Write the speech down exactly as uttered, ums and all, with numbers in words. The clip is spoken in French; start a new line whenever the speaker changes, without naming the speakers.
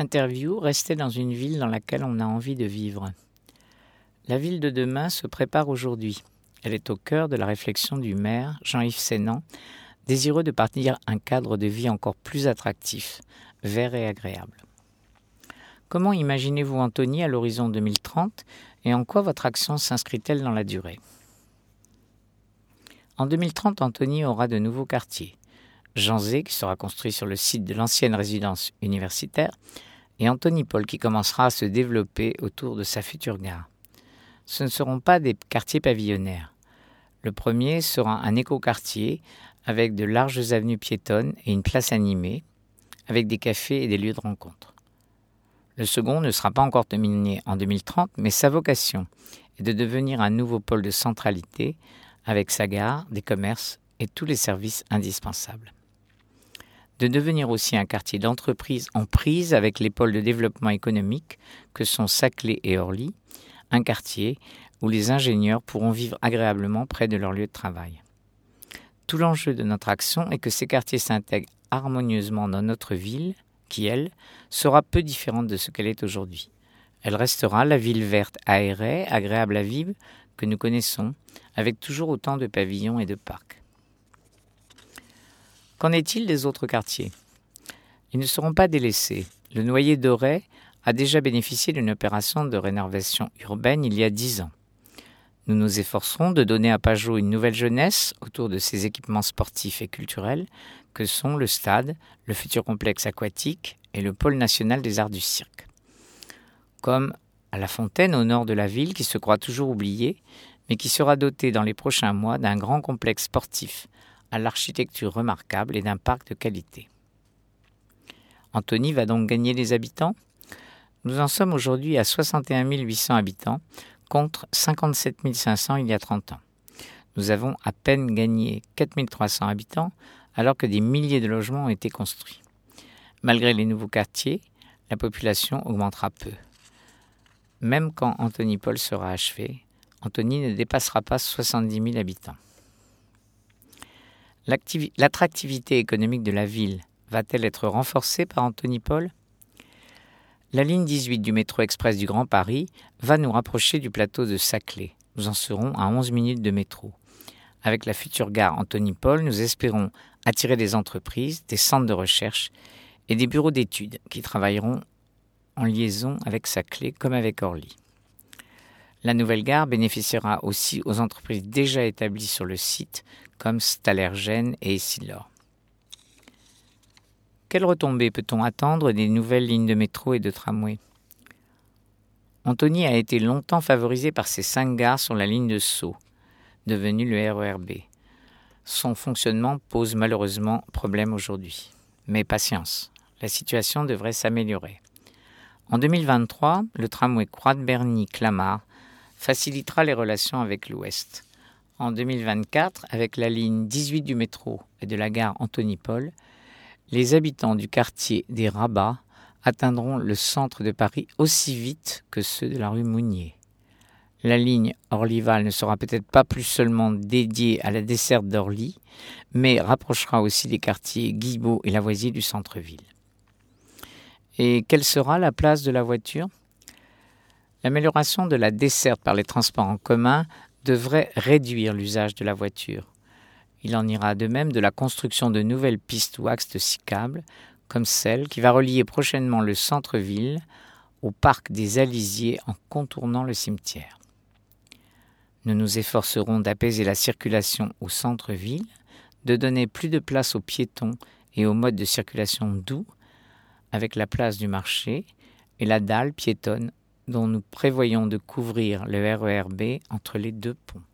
Interview, rester dans une ville dans laquelle on a envie de vivre. La ville de demain se prépare aujourd'hui. Elle est au cœur de la réflexion du maire, Jean-Yves Sénan, désireux de bâtir un cadre de vie encore plus attractif, vert et agréable. Comment imaginez-vous Antony à l'horizon deux mille trente et en quoi votre action s'inscrit-elle dans la durée ? En deux mille trente, Antony aura de nouveaux quartiers. Janzé, qui sera construit sur le site de l'ancienne résidence universitaire, et Antonypole, qui commencera à se développer autour de sa future gare. Ce ne seront pas des quartiers pavillonnaires. Le premier sera un écoquartier avec de larges avenues piétonnes et une place animée, avec des cafés et des lieux de rencontre. Le second ne sera pas encore terminé en deux mille trente, mais sa vocation est de devenir un nouveau pôle de centralité avec sa gare, des commerces et tous les services indispensables. De devenir aussi un quartier d'entreprise en prise avec les pôles de développement économique que sont Saclay et Orly, un quartier où les ingénieurs pourront vivre agréablement près de leur lieu de travail. Tout l'enjeu de notre action est que ces quartiers s'intègrent harmonieusement dans notre ville, qui, elle, sera peu différente de ce qu'elle est aujourd'hui. Elle restera la ville verte aérée, agréable à vivre, que nous connaissons, avec toujours autant de pavillons et de parcs. Qu'en est-il des autres quartiers ? Ils ne seront pas délaissés. Le Noyer d'Auray a déjà bénéficié d'une opération de rénovation urbaine il y a dix ans. Nous nous efforcerons de donner à Pajot une nouvelle jeunesse autour de ses équipements sportifs et culturels que sont le stade, le futur complexe aquatique et le pôle national des arts du cirque. Comme à La Fontaine, au nord de la ville, qui se croit toujours oubliée, mais qui sera doté dans les prochains mois d'un grand complexe sportif à l'architecture remarquable et d'un parc de qualité. Antony va donc gagner des habitants ? Nous en sommes aujourd'hui à soixante et un mille huit cents habitants, contre cinquante-sept mille cinq cents il y a trente ans. Nous avons à peine gagné quatre mille trois cents habitants, alors que des milliers de logements ont été construits. Malgré les nouveaux quartiers, la population augmentera peu. Même quand Antonypole sera achevé, Antony ne dépassera pas soixante-dix mille habitants. L'activi- l'attractivité économique de la ville va-t-elle être renforcée par Antonypole ? La ligne dix-huit du métro express du Grand Paris va nous rapprocher du plateau de Saclay. Nous en serons à onze minutes de métro. Avec la future gare Antonypole, nous espérons attirer des entreprises, des centres de recherche et des bureaux d'études qui travailleront en liaison avec Saclay comme avec Orly. La nouvelle gare bénéficiera aussi aux entreprises déjà établies sur le site, comme Stalergen et Essilor. Quelles retombées peut-on attendre des nouvelles lignes de métro et de tramway ? Antony a été longtemps favorisé par ses cinq gares sur la ligne de Sceaux, devenue le R E R B. Son fonctionnement pose malheureusement problème aujourd'hui. Mais patience, la situation devrait s'améliorer. En deux mille vingt-trois, le tramway Croix-de-Berny-Clamart facilitera les relations avec l'Ouest. En deux mille vingt-quatre, avec la ligne dix-huit du métro et de la gare Antonypole, les habitants du quartier des Rabats atteindront le centre de Paris aussi vite que ceux de la rue Mounier. La ligne Orlyval ne sera peut-être pas plus seulement dédiée à la desserte d'Orly, mais rapprochera aussi les quartiers Guibault et Lavoisier du centre-ville. Et quelle sera la place de la voiture ? L'amélioration de la desserte par les transports en commun devrait réduire l'usage de la voiture. Il en ira de même de la construction de nouvelles pistes ou axes cyclables, comme celle qui va relier prochainement le centre-ville au parc des Alisiers en contournant le cimetière. Nous nous efforcerons d'apaiser la circulation au centre-ville, de donner plus de place aux piétons et aux modes de circulation doux, avec la place du marché et la dalle piétonne dont nous prévoyons de couvrir le R E R B entre les deux ponts.